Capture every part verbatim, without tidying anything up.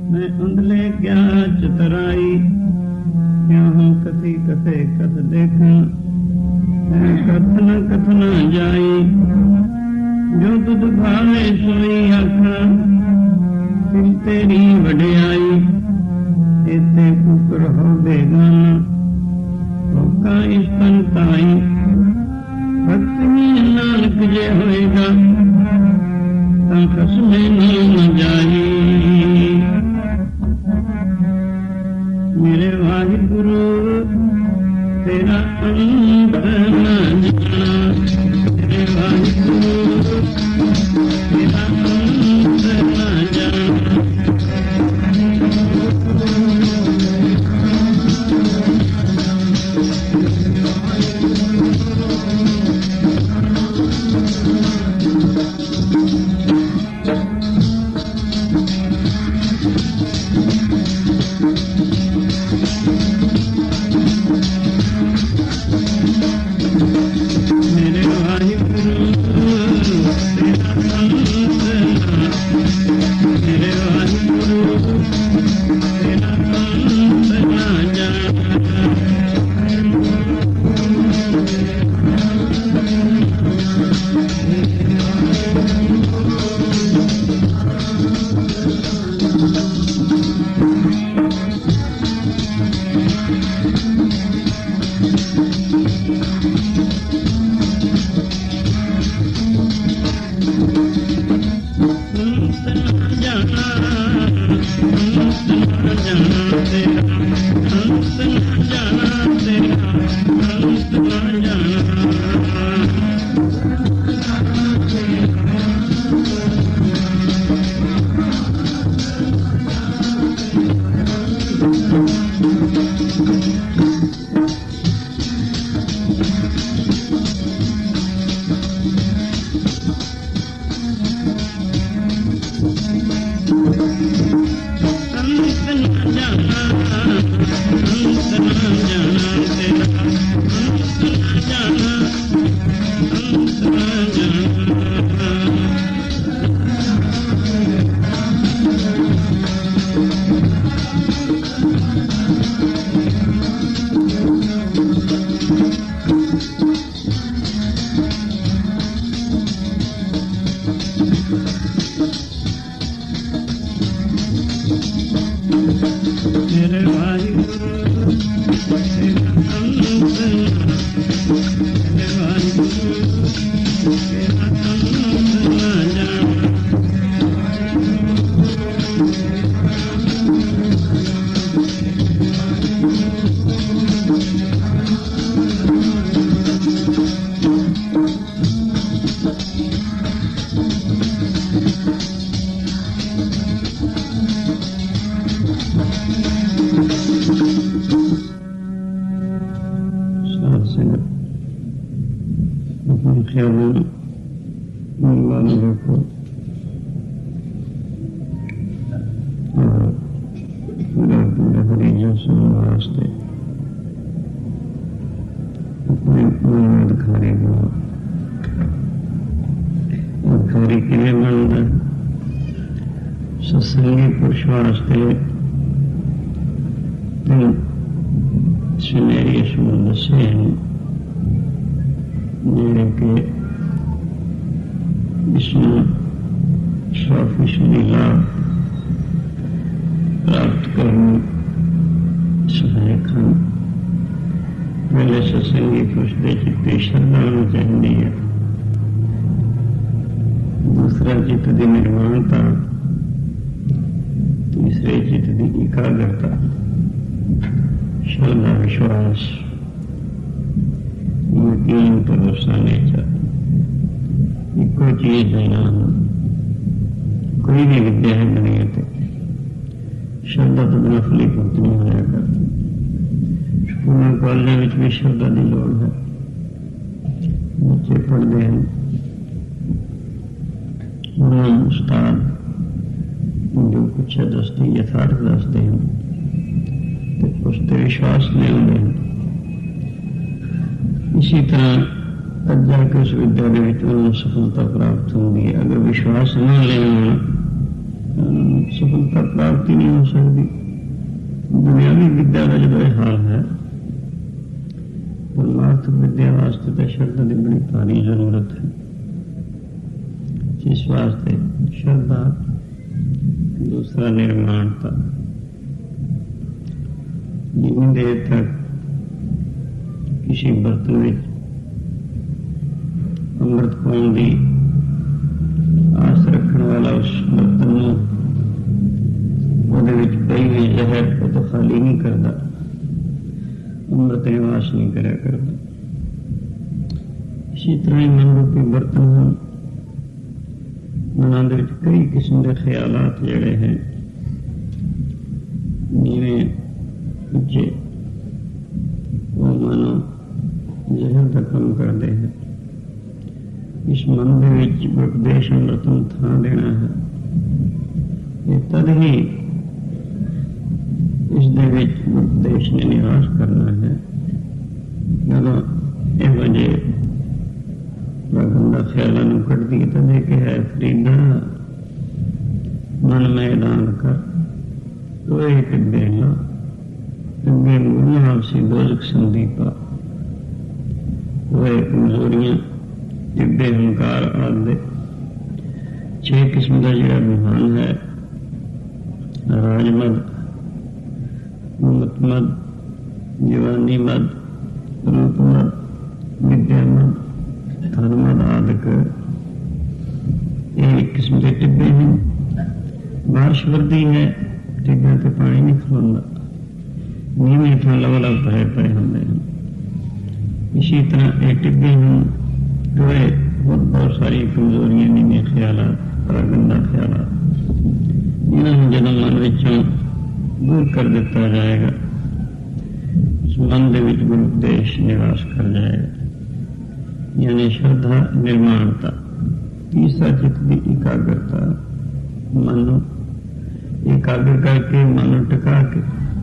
मैं उंदले क्या चतुराई, क्या हूँ कथी कथे कथ देखा, मैं कथन कथन जाई, जो तुझ भावे सोई आखा, दिल तेरी वडियाई, इते कुकर हो बेगाना, होका इस तन ताई, भक्त में नानक जे होएगा, ता खसमे न जाई। मेरे वाहिगुरु तेरा अंत न जाना, मेरे वाहिगुरु तेरा अंत न जाना। सत्संगी पुरुष वास्ते सुनहरी असूल दसे हैं जेड़े के इसमें सौ फीसदी लाभ प्राप्त करने सहायक हैं। पहले सत्संगी पुरुष के चित्त श्रद्धा होनी चाहिए है, दूसरा चित्त की निर्माणता, तीसरे चित्त की एकाग्रता, श्रद्धा विश्वास, यकीन भरोसा नेचर इको चीज देना। कोई भी विद्या है दुनिया ते श्रद्धा तो बिना फलीभूत नहीं होया करती। स्कूलों कॉलेजों में भी श्रद्धा की लोड़ है। बच्चे पढ़ते हैं, उन्होंने उस्ताद जो कुछ है दसते यथार्थ दसते हैं तो उस पर विश्वास नहीं होते हैं। इसी तरह अब जाकर उस विद्या के उन्हें सफलता प्राप्त होगी। अगर विश्वास न लेना सफलता प्राप्ति नहीं हो सकती। दुनियावी विद्या का जो हाल है, परमार्थ विद्या वास्ते तो श्रद्धा की बड़ी भारी जरूरत है। जिस वास्ते श्रद्धा, दूसरा निर्माणता। जितनी देर तक किसी बर्तन में अमृत पाने की आस रखने वाला उस बर्तन में पई हुई जहर को तो खाली नहीं करता, अमृत निवास नहीं करा करता। इसी तरह ही मन रूपी बर्तन हम मनां दे विच कई किस्म के ख्यालात जड़े हैं नीवे उच्चे, वो मानो जहर का काम करते हैं। इस मन दे विच उपदेश अमृत नूं थां देना है। ये तद ही इस दे विच उपदेश ने निवास करना है जदों इहो जे गंदा ख्यालों नूं कट दी तो देखे है फरीदा मन मैदान कर तो एक बेला टिब्बे मुँह आपसी दोजख संदीपा। वह कमजोरियां टिब्बे हंकार आदि छह किस्म का जो विधान है, राजमद, मतमद, जवानी मद, रूपमद, विद्यामद, धनमद आदि एक किस्म के टिब्बे हैं। बारिश वर्दी है, टिब्बे से पानी नहीं खलोंदा, नीवे इतना लवला भरे पए होंगे हैं। इसी तरह ये टिब्बे हैं जो बहुत बहुत सारी कमजोरियां नीवे ख्यालात, बड़ा गंदा ख्यालात, इन्होंने जब मन विचों दूर कर दिता जाएगा, उस मन दे विच गुरु उपदेश निवास कर जाएगा। यानी श्रद्धा निर्माणता। तीसरा चित्त की एकाग्रता, मन एकाग्र करके मन टिका के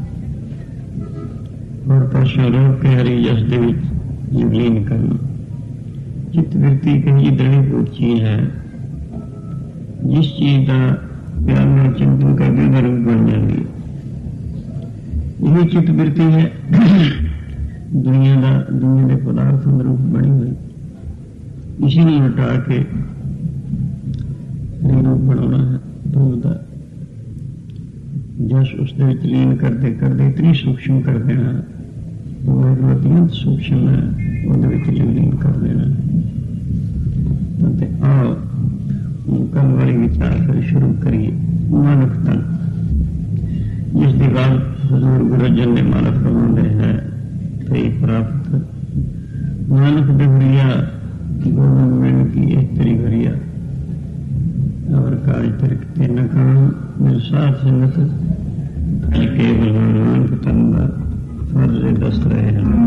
और पासों रोक के हरी जस दे विच लीन करना। चित्त वृत्ति कहीं दड़ी को चीज है, जिस चीज का प्यार में चिंतन करके का रूप बन जाती है। यही चित्त वृत्ति है दुनिया का, दुनिया के पदार्थ रूप बनी हुई। इसी ने हटा के रूप बनाना है। रूप का जस उस लीन करते करते इतनी सूक्ष्म कर देना है, वो अत्यंत सूक्ष्म है, वो लीन कर देना है। आओ कल वाली विचार फिर शुरू करिए। मानक तन, जिसकी बात हजूर गुरुजन ने माला फरमाते हैं, कई प्राप्त मानक देवरिया गोविंद में की एक तेरी भरिया और काज तिरकते न काम मेरे साथ संगत केवल मानक तन का फर्ज दस रहे हैं।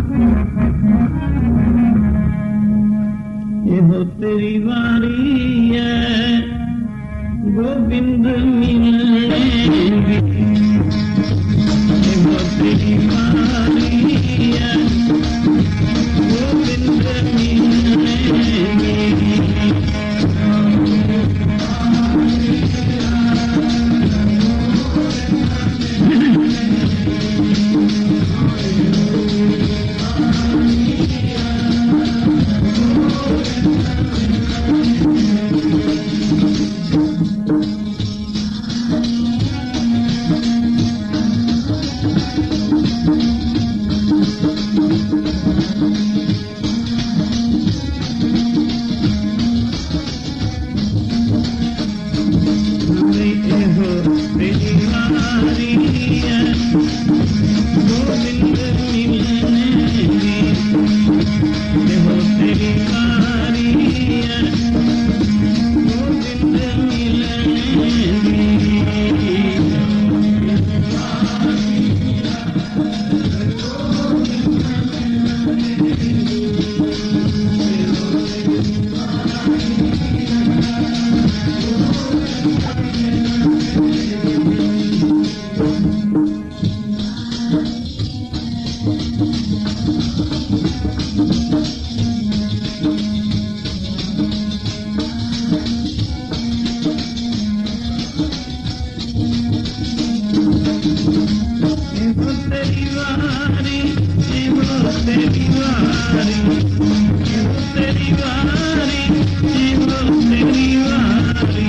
ये हो तेरी बारी है गोविंद मिलने की, ये हो तेरी बारी है गोविंद मिलने की। वारी जीवो तेरी वारी जीवो तेरी वारी जीवो तेरी वारी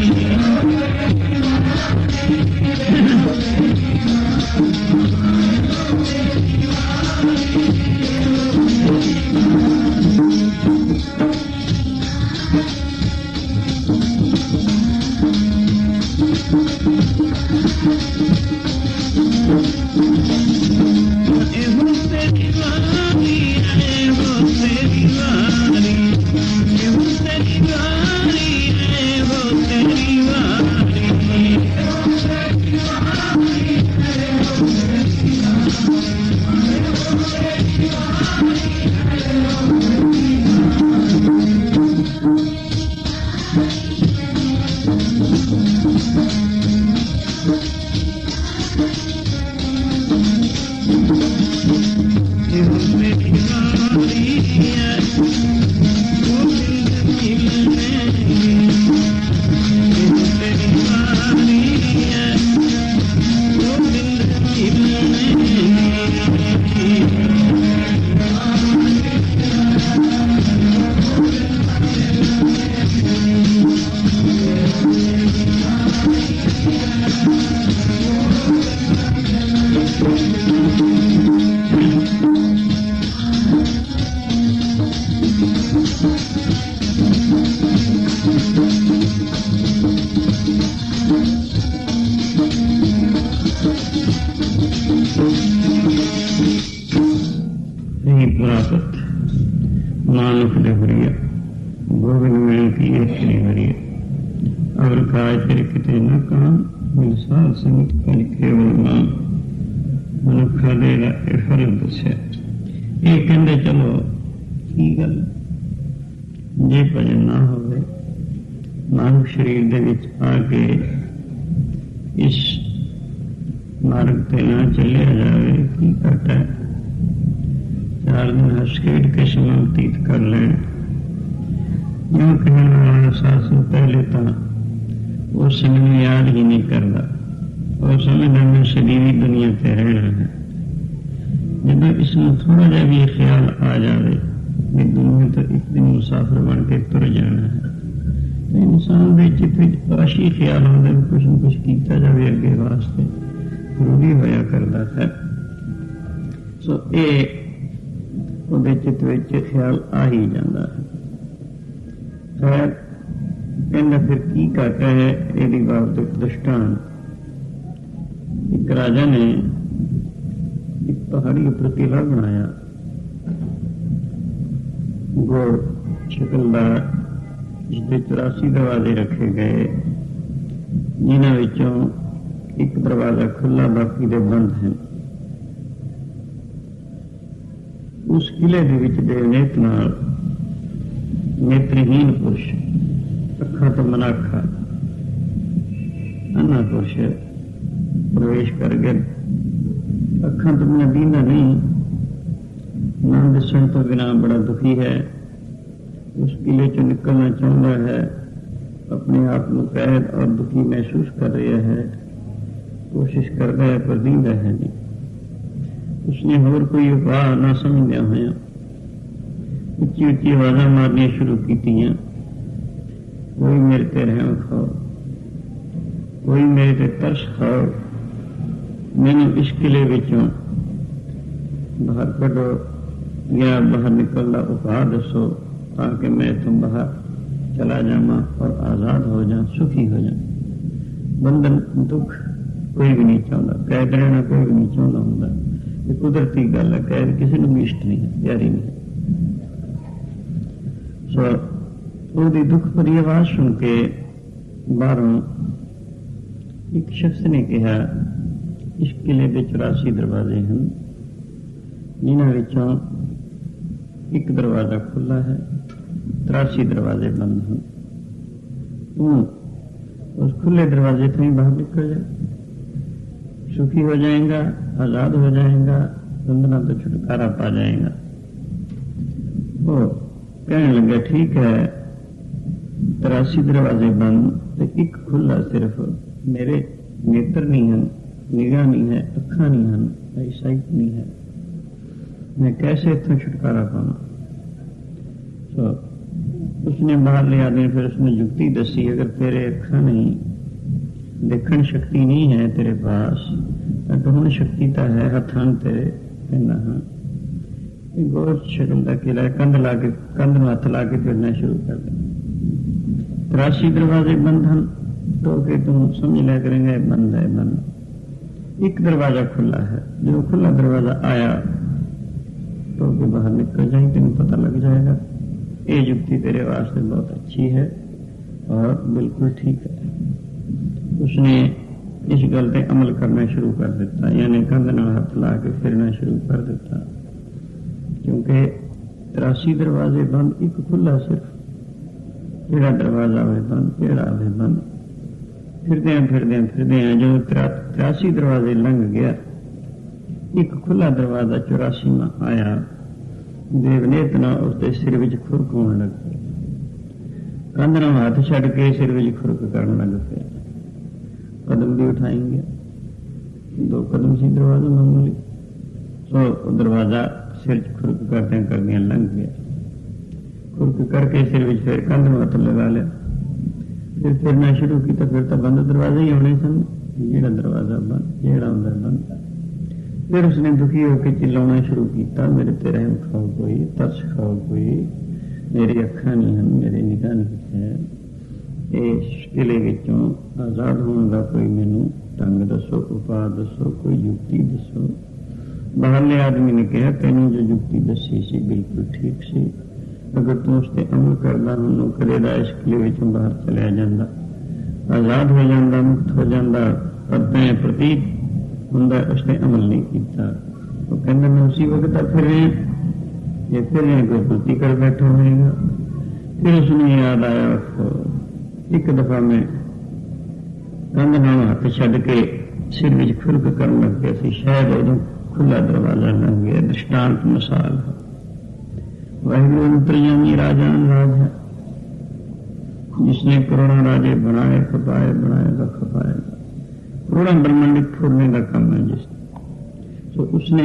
मानुष डबरिया गोविंद मिल की श्री हरिया और काज किते न काम मिलसाल संगत कर केवल नाम मनुखा दे फल दस्या ये कहते चलो की गल जे भजन ना होवे मानव शरीर दे विच आके इस मार्ग ते ना चलिया जावे की घट है चार दिन हस खेड के समय व्यतीत कर लें यूं कहने वाला शासन पहले था वो समय याद ही नहीं करता और समझदा मैं शरीरी दुनिया पे रहना है जब इसमें थोड़ा जा भी ख्याल आ जाए कि दुनिया तो एक दिन मुसाफिर बन के तुर जाना है तो इंसान के चित्त आशी ख्याल आते कुछ न कुछ किया जाए अगे वास्ते जरूरी होया करता है सो ये ਉਹਦੇ ਚਿੱਤ ਵਿੱਚ ਖਿਆਲ ਆ ਹੀ ਜਾਂਦਾ ਹੈ ਖੈਰ ਕਹਿੰਦਾ ਫਿਰ ਕੀ ਘਟ ਹੈ ਇਹਦੀ ਬਾਬਤ ਇੱਕ ਦ੍ਰਿਸ਼ਟਾਂਤ ਇੱਕ ਰਾਜਾ ਨੇ ਇੱਕ ਪਹਾੜੀ ਉੱਪਰ ਕਿਲਾ ਬਣਾਇਆ ਗੋਲ ਸ਼ਕਲ ਦਾ ਜਿਸਦੇ ਚੁਰਾਸੀ ਦਰਵਾਜ਼ੇ ਰੱਖੇ ਗਏ ਜਿਨ੍ਹਾਂ ਵਿੱਚੋਂ ਇੱਕ ਦਰਵਾਜ਼ਾ ਖੁੱਲ੍ਹਾ ਬਾਕੀ ਦੇ ਬੰਦ ਹਨ उस किले के विच देवनेत नाल नेत्रहीन पुरुष अखा तो मनाखा अन्ना पुरुष प्रवेश कर गए अखा तो बिना दीना नहीं ना दिसन तो बिना बड़ा दुखी है उस किले चो निकलना चाहता है अपने आप को कैद और दुखी महसूस कर रहा है कोशिश कर रहा है पर दींदा है नहीं उसने होर कोई उपाय ना समझदया होया उच्ची उच्ची आवाज़ां मारनियां शुरू कीतियां कोई मेरे ते रहम खाओ कोई मेरे ते तरस खाओ मैनू इस किले विचों बाहर कढो या बाहर निकलना उपाय दसो ताकि मैं इथों बाहर चला जावां और आज़ाद हो जा सुखी हो जा बंधन दुख कोई भी नहीं चाहता कैद रहना कोई भी नहीं चाहता होंदा कुदरती गल है कैद किसी को भी इष्ट नहीं है प्यारी नहीं है सो ਉਹਦੀ दुख भरी आवाज सुन के बाहरों एक शख्स ने कहा इस किले के चौरासी दरवाजे हैं जिन्हों विचों एक दरवाजा खुला है तिरासी दरवाजे बंद हैं तू उस खुले दरवाजे तो ही बाहर निकल जाए सुखी हो जाएगा आजाद हो जाएगा बंधना तो छुटकारा पा जाएगा वो कहने लगे ठीक है तिरासी दरवाजे बंद तो एक खुला सिर्फ मेरे नेत्र नहीं हैं निगाह नहीं है, अखा नहीं हैं, आईसाइट नहीं है, मैं कैसे इतना छुटकारा पाऊँ। तो उसने बाहर ले आदमी फिर उसने युक्ति दसी, अगर तेरे अखा नहीं, देखण शक्ति नहीं है तेरे पास, ढूंढ शक्ति तो है हथां तेरे, कहना हाँ गोश शक्ल का किला कंध ला के कंध में हथ ला के फिरना शुरू कर दे। तिरासी दरवाजे बंद हैं तो के तुम समझ लिया करेंगे बंद है बंद। एक दरवाजा खुला है, जो खुला दरवाजा आया तो के बाहर निकल जाए, तेन पता लग जाएगा। ये युक्ति तेरे वास्ते बहुत अच्छी है और बिल्कुल ठीक है। उसने इस गल पे अमल करना शुरू कर देता, यानी कंध नाल हथ ला के फिरना शुरू कर देता, क्योंकि तिरासी दरवाजे बंद, एक खुला सिर्फ, जेड़ा दरवाजा हो बंद, जेड़ा हो बंद। फिरदे फिरदे फिरदे जो तिरासी दरवाजे लंघ गया, एक खुला दरवाजा चौरासी में आया, देवनेत ना उसके सिर विच खुरक होने लग पिया, कंध नाल हाथ छड़ के सिर विच खुरक करने लग पिया। कदम भी उठाएंगे, दो कदम सी दरवाजा मामूली, तो दरवाजा सिर खुरक करते करते लंघ गया। खुरक करके सिर विच फिर कंध में हथ लगा लिया, फिर फिरना शुरू किया, फिर तो बंद दरवाजे ही होने सन, जेड़ा दरवाजा बंद, जेड़ा अंदर बंद। फिर उसने दुखी होकर चिल्लाना शुरू किया, मेरे ते रहम खाओ कोई, तरस खाओ कोई, मेरी अखा नहीं हैं, मेरी निगाह नहीं है, इस किले विचों आजाद होने का कोई मैनू ढंग दसो, उपाय दसो, कोई युक्ति दसो। बाहरले आदमी ने कहा तेनों जो युक्ति दसी सी बिल्कुल ठीक सी, अगर तू उस पर अमल करदा हुंदा करेगा, इस किले विचों बाहर चलिया जांदा, आजाद हो जांदा, मुक्त हो जांदा, पर तैं प्रतीत हुंदा उस पर अमल नहीं किया। वो कहंदा मैं उसी वक्त फिर ये फिर कोई गलती कर बैठा होगा। फिर उसने याद आया, एक दफा मैं कंध नाल हथ छड़ के सिर विच खुरक करन लग गया सी, शायद उदों खुला दरवाजा लंघ गया। दृष्टांत मिसाल है, वाहिगुरू अंतर्यामी राजान राज है, जिसने करोड़ों राजे बनाए खपाए, बनाएगा खपाएगा, करोड़ों ब्रह्मांड फोड़ने का काम है जिसने। तो उसने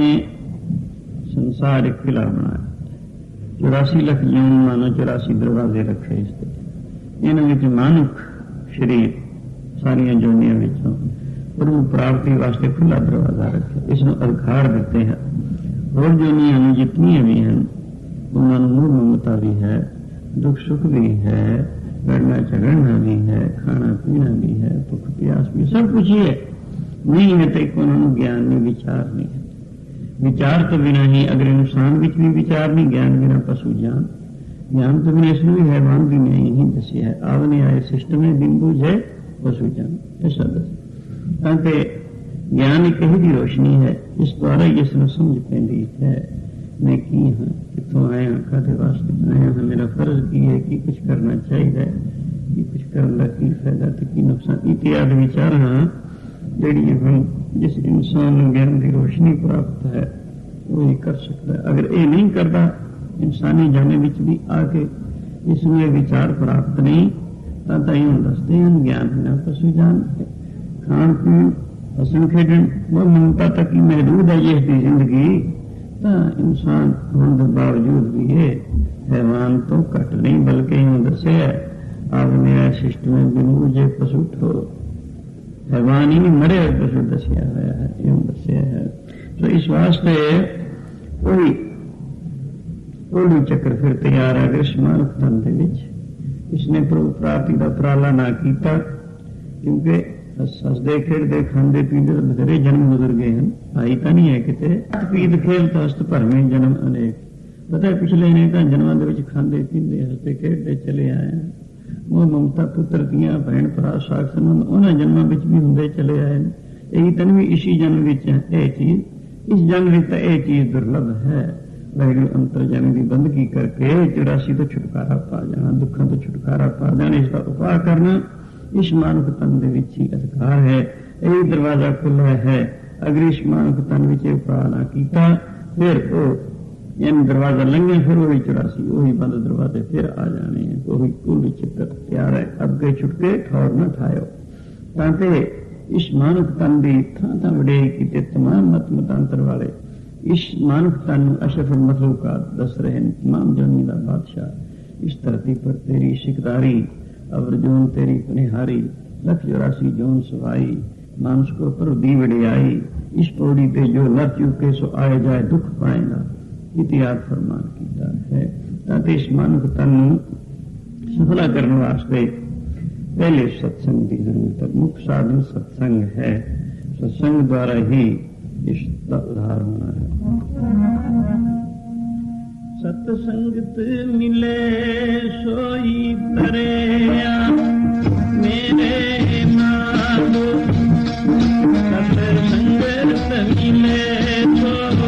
संसार एक किला बनाया, चौरासी लख जून मानो चौरासी दरवाजे रखे इसके, इन्होंने मानुख शरीर सारिया जोनिया विचों प्रभु प्राप्ति वास्ते खुला दरवाजा रखे, इसमें अधिकार देते हैं। और जोनिया जितनी भी हैं उन्होंने मोह ममता भी है, दुख सुख भी है, लड़ना झगड़ना भी है, खाना पीना भी है, भूख प्यास भी, सब कुछ ही है। नहीं है तो उन्होंने ज्ञान में विचार नहीं है, विचार तो बिना ही अगर इंसान विच भी विचार नहीं, ज्ञान बिना पशु जान, ज्ञान तो बिना इसमें भी हैवान भी नहीं ही दसी है। आवने आए सिस्टम में बिंदु जय पशु जान, ऐसा दस ताकि ज्ञान एक ही रोशनी है, इस द्वारा इसमें समझ पैंदी है मैं की हाँ, कितों आया, कादे वास्ते आया हाँ, मेरा फर्ज की है, कि कुछ करना चाहिए, कि कुछ करने का की फायदा तो की नुकसान, इत्यादि विचार हाँ जड़ी हम जिस इंसान ज्ञान की रोशनी प्राप्त है वो ही कर सकता है। अगर ये नहीं करता, इंसानी जाने विच भी आके इसमें विचार प्राप्त नहीं, तब यूं दसते हैं ज्ञान बिना पशु जान, खान पीन हसन खेडन वो ममता तक ही महदूद है ये जिंदगी, तो इंसान होने के बावजूद भी ये हैवान तो घट नहीं, बल्कि यूं दसे आपने सिस्टम में बिनू जे पशु ठो हैवान ही नहीं मरे पशु दसिया हुआ है, यूं दसिया है। तो इस वास्ते कोई कोई चक्कर फिर तैयार है ग्रीष्मान तन के विच इसने प्रभु प्राप्ति का उपराला ना किया, क्योंकि हसदे खेडते खाते पीते बथेरे जन्म गुजर गए हैं, आई तो नहीं है किते पीत खेल तो हस्त भरवें जन्म अनेक, पता है पिछले अनेक जन्मों के खाते पीते हसते खेडते चले आए हैं। मोह ममता पुत्र दियां भैन भरा साख संबंध उन्होंने जन्मों में भी होंगे चले आए, यही तन भी इसी जन्म विच है चीज, इस जन्म में तो यह चीज दुर्लभ है। वाहिगुरू अंतरजामी की बंदगी करके चौरासी तो छुटकारा पा जाना, दुखों तो छुटकारा पा जाना, इसका उपाय करना इस मानव तन के विच ही अधिकार है, यही दरवाजा खुला है। अगर इस मानव तन विच उपाय ना किया फिर वो यानी दरवाजा लंघे, फिर वही चौरासी वही बंद दरवाजे फिर आ जाने हैं, वही कुल चक्कर तैयार है। अब के छुटके ठौर न ठायो, ताकि ਇਸ ਮਾਨੁਖ ਤਨ ਦੀ ਥਾਂ ਥਾਂ ਵਡਿਆਈ ਕੀਤੇ ਤਮਾਮ ਮਤ ਮਤਾਂਤਰ ਵਾਲੇ ਇਸ ਮਾਨੁਖ ਤਨ ਨੂੰ ਅਸ਼ਰਫ ਮਖਲੂਕਾਤ ਦੱਸ ਰਹੇ ਨੇ, ਤਮਾਮ ਜੋਨੀ ਦਾ ਬਾਦਸ਼ਾਹ। ਇਸ ਧਰਤੀ ਪਰ ਤੇਰੀ ਸਿਕਦਾਰੀ ਅਵਰ ਜੋਨ ਤੇਰੀ ਪਨਿਹਾਰੀ, लख चौरासी जोन सवाई मानस को पर दी वडियाई। इस पौड़ी पे जो लर चूके सो आए जाए दुख पाएगा, इतिहास फरमान किया है। ताकि इस मानव तन सफला करने वास्ते पहले सत्संग की जरूरत है। मुख्य साधन सत्संग है, सत्संग द्वारा ही इसका उद्धार होना है। सत्संगत मिले सोई तरेया मेरे माधो, सत्संगत मिले तो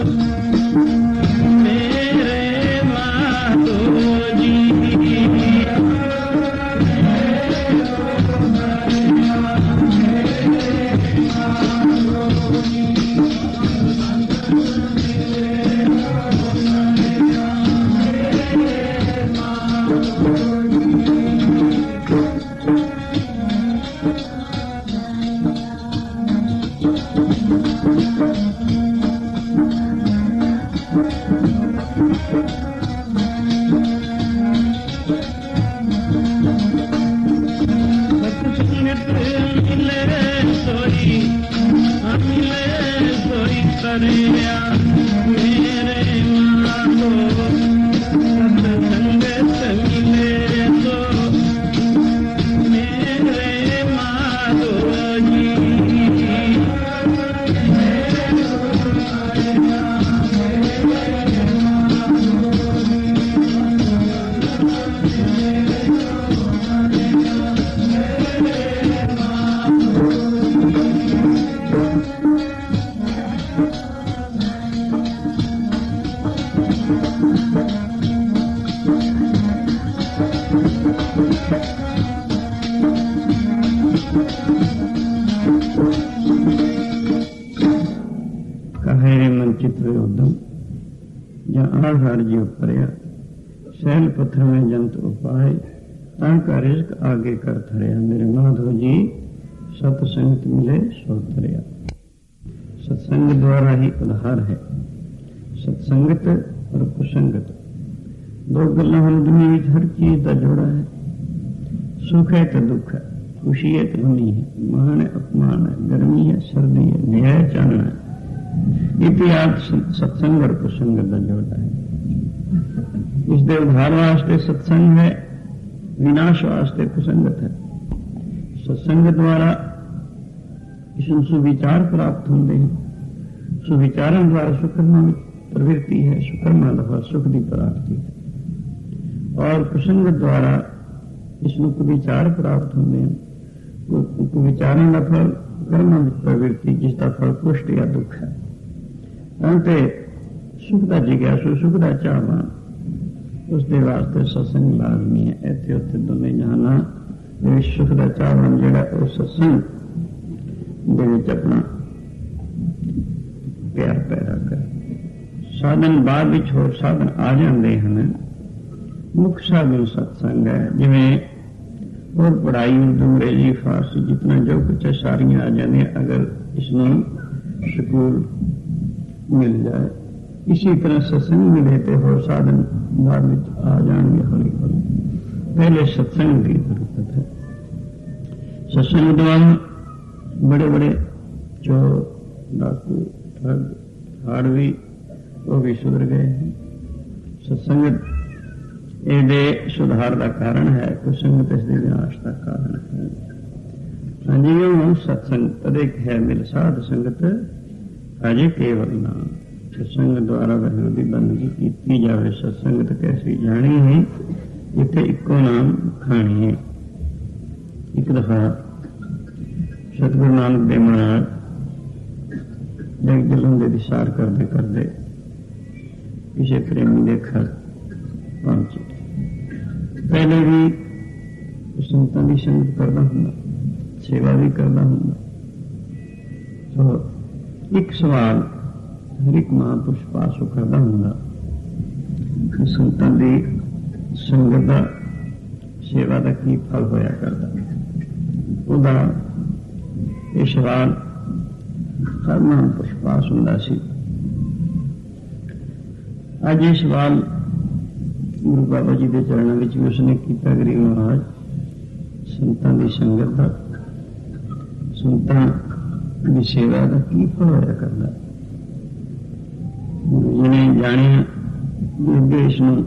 मेरे माधो जी। सैल पत्थर में जंत उपाय ताका रिज्क आगे कर थरिया। मेरे माधव जी सत्संगत मिले सो थरिया। सत्संग द्वारा ही उद्धार है। सत्संगत और कुसंगत दो गल्लां हम दुनिया में हर चीज का जोड़ा है। सुख है तो दुख है, खुशी है तो गमी है, मान है अपमान है, गर्मी है सर्दी है, न्याय चानना है। इतिहास सत्संग और कुसंगत का जोड़ा है। इस दे उद्धार वास्ते सत्संग है, विनाश वास्ते कुसंगत है। सत्संग द्वारा इसमें सुविचार प्राप्त होते हैं। सुविचारण द्वारा सुकर्मा प्रवृत्ति है, सुकर्मा द्वारा सुख की प्राप्ति है। और कुसंग द्वारा इसमें कुविचार प्राप्त होते हैं। कुविचारण का फल कर्मा प्रवृत्ति, जिसका फल कुष्ट या दुख है। अंते सुख का जिज्ञासु, सुख का चाहवान, उसके वास्ते सत्संग लाजमी है। इतने उत्थे दोनों जहाना सुख का चाहवान जोड़ा वो सत्संग दे अपना प्यार पैदा कर। साधन बाद विच होर साधन आ जाते हैं। मुख्य साधन सत्संग है। जिवें और पढ़ाई उर्दू अंग्रेजी फारसी जितना जो कुछ है सारियां आ जाने, अगर इसमें स्कूल मिल जाए। इसी तरह सत्संग मिले तो होर साधन बाद में आ जाएंगे हौली हौली। पहले सत्संग की जरूरत है। सत्संग द्वारा बड़े बड़े चोर डाकू ठग हाड़वी वो भी सुधर गए हैं। सत्संग ये सुधार का कारण है, कुसंगत इसके विनाश का कारण है। हाँ जी, सत्संग तदेक है मिल साध संगत अजे केवल नाम। सत्संग द्वारा वह की बंदगी की जाए। सत्संगत कैसी जानी है, इतने इको नाम खानी है। एक दफा सतगुरु नानक देव महाराज जग जलंधर की सार करते करते किसी प्रेमी के घर पहुंचे। पहले भी संतां की संगत करता हूँ, सेवा भी करता हूँ। तो एक सवाल हर एक महापुरुष पासों करता हूँ, संतां की संगत का सेवा का की फल होया करता। ਇਹ ਸਵਾਲ ਹਰ ਮਨ ਪੁਸ਼ਪਾਸ ਹੁੰਦਾ ਸੀ। ਅੱਜ ਇਹ ਸਵਾਲ ਗੁਰੂ ਬਾਬਾ ਜੀ ਦੇ ਚਰਨਾਂ ਵਿੱਚ ਵੀ ਉਸਨੇ ਕੀਤਾ। ਗਰੀਬ ਮਹਾਰਾਜ, ਸੰਤਾਂ ਦੀ ਸੰਗਤ ਦਾ, ਸੰਤਾਂ ਦੀ ਸੇਵਾ ਦਾ ਕੀ ਫਲ ਹੋਇਆ ਕਰਦਾ। ਗੁਰੂ ਜੀ ਨੇ ਜਾਣਿਆ ਵੀ ਦੇਸ਼ ਨੂੰ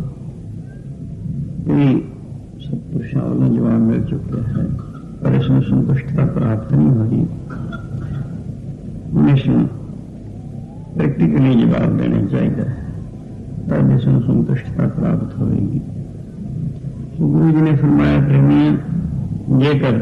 ਕਈ ਸਤਪੁਰਸ਼ਾਂ ਵੱਲੋਂ ਜਵਾਬ ਮਿਲ ਚੁੱਕਿਆ ਹੈ, ਪਰ ਇਸ ਨੂੰ ਸੰਤੁਸ਼ਟਤਾ ਪ੍ਰਾਪਤ ਨਹੀਂ ਹੋਈ। ਹੁਣ ਇਸ ਨੂੰ ਪ੍ਰੈਕਟੀਕਲੀ ਜਵਾਬ ਦੇਣਾ ਚਾਹੀਦਾ ਹੈ, तब इस संतुष्टता प्राप्त होगी। तो गुरु जी ने फरमाया, प्रेमिया, जेकर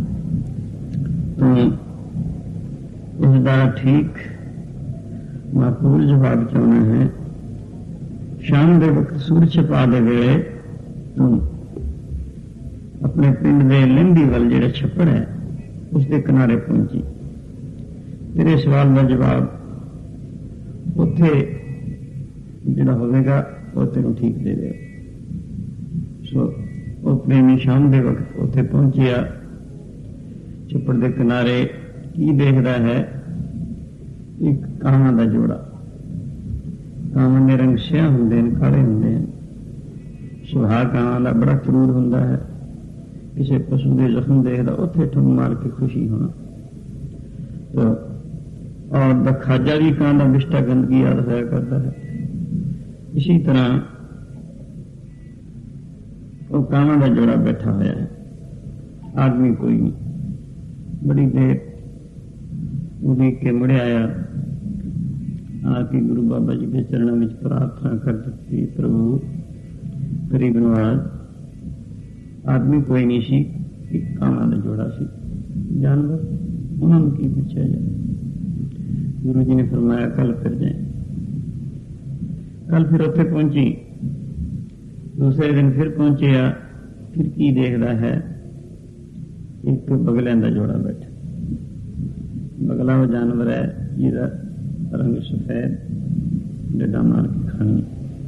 तुम इसका ठीक माकूल जवाब चाहना है, शाम के वक्त सूरज छिपा दे वेले तुम अपने पिंड के लिंडी वाल जिहड़ा छप्पड़ है उसके किनारे पहुंची। तेरे सवाल का जवाब उत्थे ਜਿਹੜਾ ਹੋਵੇਗਾ ਉਹ ਤੈਨੂੰ ਠੀਕ ਦੇ ਦੇਗਾ। ਸੋ ਉਹ ਪ੍ਰੇਮੀ ਸ਼ਾਮ ਦੇ ਵਕਤ ਉੱਥੇ ਪਹੁੰਚਿਆ। ਛੱਪੜ ਦੇ ਕਿਨਾਰੇ ਕੀ ਦੇਖਦਾ ਹੈ? ਇੱਕ ਕਾਵਾਂ ਦਾ ਜੋੜਾ। ਕਾਵਾਂ ਦੇ ਰੰਗ ਸਿਆਹ ਹੁੰਦੇ ਨੇ, ਕਾਲੇ ਹੁੰਦੇ ਨੇ। ਸੁਭਾਅ ਕਾਵਾਂ ਦਾ ਬੜਾ ਕਰੂਰ ਹੁੰਦਾ ਹੈ। ਕਿਸੇ ਪਸ਼ੂ ਦੇ ਜ਼ਖਮ ਦੇਖਦਾ ਉੱਥੇ ਠੁੰਮ ਮਾਰ ਕੇ ਖੁਸ਼ੀ ਹੋਣਾ। ਔਰ ਦਾ ਖਾਜਾ ਵੀ ਕਾਂ ਦਾ ਬਿਸ਼ਟਾ ਗੰਦਗੀ ਯਾਦ ਹੋਇਆ ਕਰਦਾ ਹੈ। इसी तरह वो कावां का जोड़ा बैठा हुआ है, आदमी कोई नहीं। बड़ी देर उड़ीक के मुड़े आया, आके गुरु बाबा जी के चरणों में प्रार्थना कर दी, प्रभु गरीब नवाज, आदमी कोई नहीं सी, एक कावां का जोड़ा सी, जानवर, उन्होंने की पूछा जाए। गुरु जी ने फरमाया, कल फिर जाए। कल फिर उत्थे पहुंची। दूसरे दिन फिर पहुंचिया, फिर की देखता है? एक बगलियां का जोड़ा बैठा। बगला वो जानवर है जिसका रंग सफेद, डंडा मार के खानी।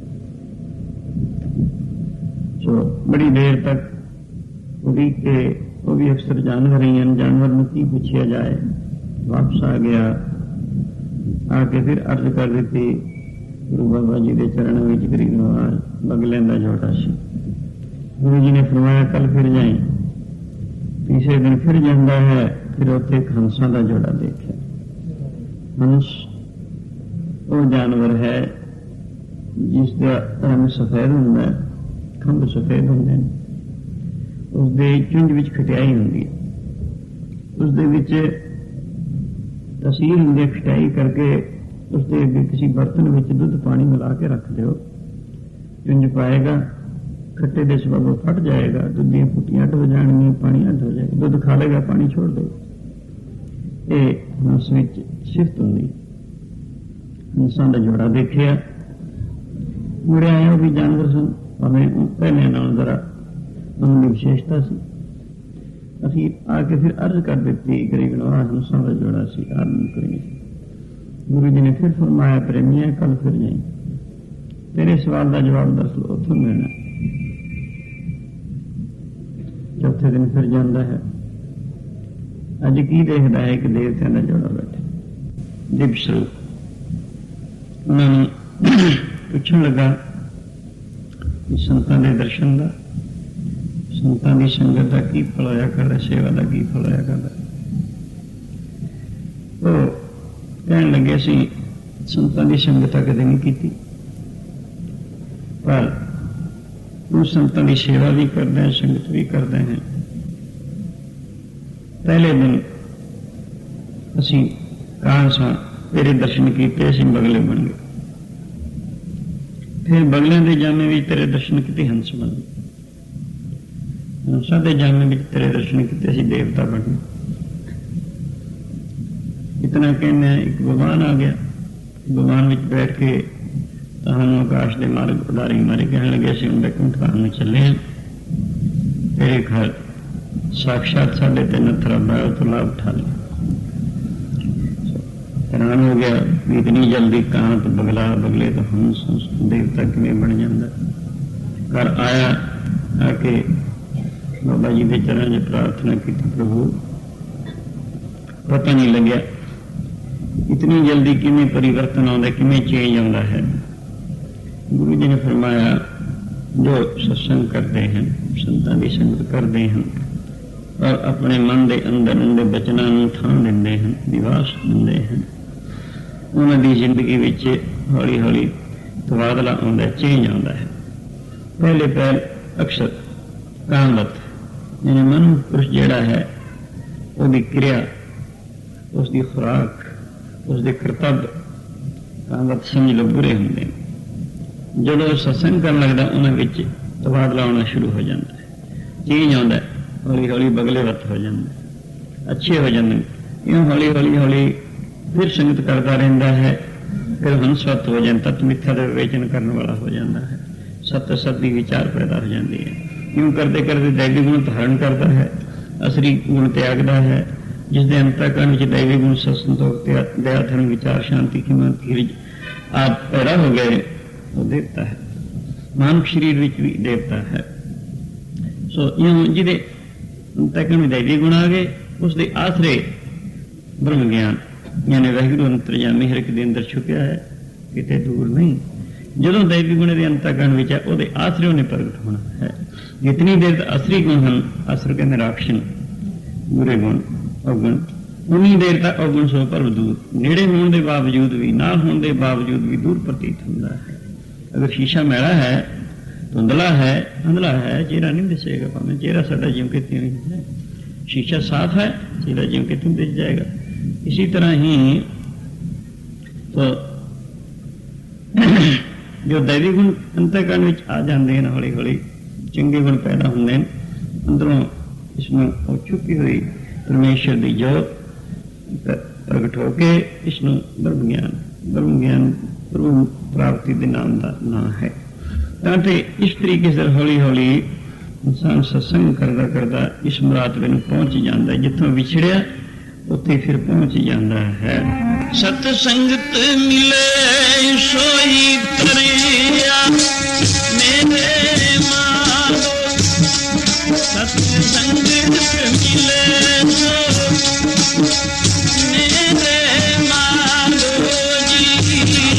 सो बड़ी देर तक उड़ीक के वो भी अक्सर जानवर ही हैं, जानवर में की पूछा जाए। वापस आ गया, आके फिर अर्ज कर दी गुरु बाबा जी के चरणों में गरीब नवाज बगलियां का जोड़ा सी। गुरु जी ने फरमाया, कल फिर जाए। तीसरे दिन फिर जाता है, फिर उत्थे एक हंसा का जोड़ा देखा। हंस वो जानवर है जिसका रंग सफेद होंगे, खंभ सफेद होंगे, उसके चुंझ विच खटियाई होंगी है, उसदे विच तसीर होंगी। खटाई करके उसके अगे किसी बर्तन में दुध पानी मिला के रख दो, चुंझ पाएगा, खट्टे के सबब फट जाएगा, दुध दी फुटियां अड हो जाएंगी, पानी अड हो जाएगा, दुध खा लेगा, पानी छोड़ देगा। ये हंस विच सिफत होंगी। हंसा का जोड़ा देखिया, मुड़े आया भी जानवर सन, हमें पहले नाल जरा उनकी विशेषता सी। अखीर आके फिर अर्ज कर दी, गरीब नवाज हंसा का जोड़ा सी, आदमी कोई नहीं। गुरु जी ने फिर फरमाया, प्रेमिया, कल फिर जाए। तेरे सवाल का जवाब दस लो, उथों मिलना। चौथे दिन फिर जाता है। अज की देखता है कि देवत्या का जोड़ा बैठा दिव्य स्वरूप। उन्होंने पूछन लगा कि संतां दे दर्शन का, संतां की संगत का की फल होया करदा, सेवा का की फल होया करदा। तो कहन लगे सी संतां की संगत कदे नहीं की, पर तू संतां की सेवा भी करते हैं, संगत भी करते हैं। पहले दिन असी कहा सा तेरे दर्शन किए, असी बगले बन गए। फिर बगलियां के जामे में तेरे दर्शन किए, हंस बन गए। हंसा के जामे में तेरे दर्शन किए, असी देवता बन गए। इतना कहना है, एक भगवान आ गया। भगवान में बैठ के तहानू आकाश के मार्ग उड़ारी मारे कहने लगे, असीं हुण बैकुंठ धाम में चले हैं, तेरे घर साक्षात साढ़े ते नथरा बायो तो लाभ उठा लिया। हैरान हो गया भी इतनी जल्दी कहाँ तो बगला, बगले तो हंस, हंस देवता किवें बन जाता। घर आया, आके बाबा जी के चरण च प्रार्थना की, प्रभु पता नहीं लग्या इतनी जल्दी किमें परिवर्तन आता, किमें चेंज आता है। गुरु जी ने फरमाया जो सत्संग करते हैं, संतां दी संगत करते हैं और अपने मन के अंदर उनके बचनों को थां देंदे हैं, निवास देंदे हैं, उन्होंने जिंदगी विच हौली हौली तबादला आता, चेंज आता है। पहले पहल अक्सर कामवत यानी मन पुरुष जिहड़ा है उसकी क्रिया, उसकी खुराक, उसके करतब कामवत समझ लो बुरे होंगे। जो सत्संग कर लगता उन्होंने तबादला आना शुरू हो जाता है, चेंज आता है, हौली हौली बगलेवत हो जाता है, अच्छे हो जाते हैं। यूँ हौली हौली हौली फिर संगत करता रहता है, फिर हंसवत हो जाता, तत्व मिथ्या का विवेचन करने वाला हो जाता है, सत्य सत्य विचार पैदा हो जाती है। यूँ करते करते दैवी गुण धारण करता है, असली गुण त्यागता है, जिसके अंतःकरण में दैवी गुण संतोष, दया, धर्म, विचार, शांति, खिमा, धीरज आप पैदा हो गए, वो देवता है। मानव शरीर में भी देवता है। सो यूँ जिदे अंतःकरण में दैवी गुण आ गए, उसके आसरे ब्रह्म ज्ञान यानी वाहिगुरू अंतर्यामी हर एक दे अंदर छुपिया है, किते दूर नहीं। जो दैवी गुण के अंतःकरण में है, वो आसरे उन्हें प्रगट होना है। जितनी देर तक असली गुण हैं, असर कहते राक्षण, बुरे गुण, अवगुण, उन्नी देर तक अवगुण सो पर दूर, नेड़े होने के बावजूद भी, ना होने के बावजूद भी दूर प्रतीत होता है। अगर शीशा मैला है, धुंधला है, अंधला है, चेहरा नहीं दिसेगा, भावें चेहरा साडा ज्यों के त्यों ही है। शीशा साफ है, चेहरा ज्यों के त्यों दिस जाएगा। इसी तरह ही तो जो दैवी गुण अंतःकरण में आ जाते हैं, हौली हौली चंगे गुण पैदा होंगे, अंदरों इसमें छुपी हुई परमेश्वर की जोत प्रगट होके इसनों ब्रह्म ज्ञान, ब्रह्म ज्ञान प्रभु प्राप्ति के नाम का नाम है। ताकि इस तरीके से हौली हौली इंसान सत्संग करता करता इस मुरातबे में पहुंच जाता है, जिथों विछड़िया उत्थे फिर पहुंच जाता है। सत्संगत मिले सोई तरिया मेरे मारो, सत्संगत मिले सो मेरे मारो जी।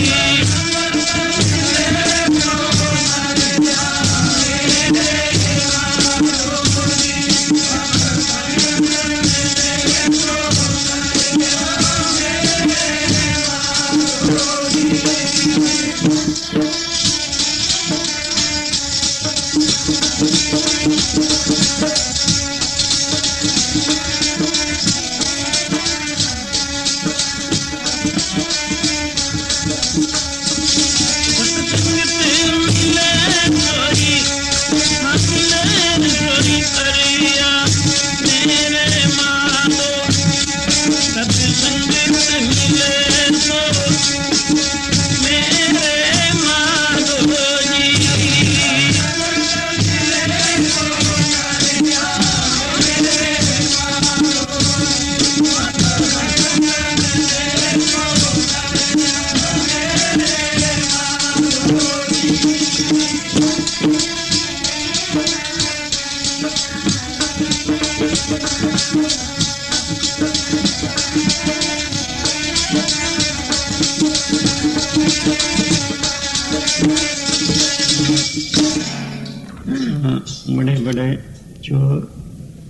बड़े बड़े चोर,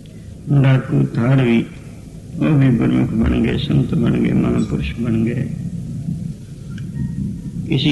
डाकू, धाड़वी, वो भी गुरमुख बन गए, संत बन गए, महापुरुष बन गए।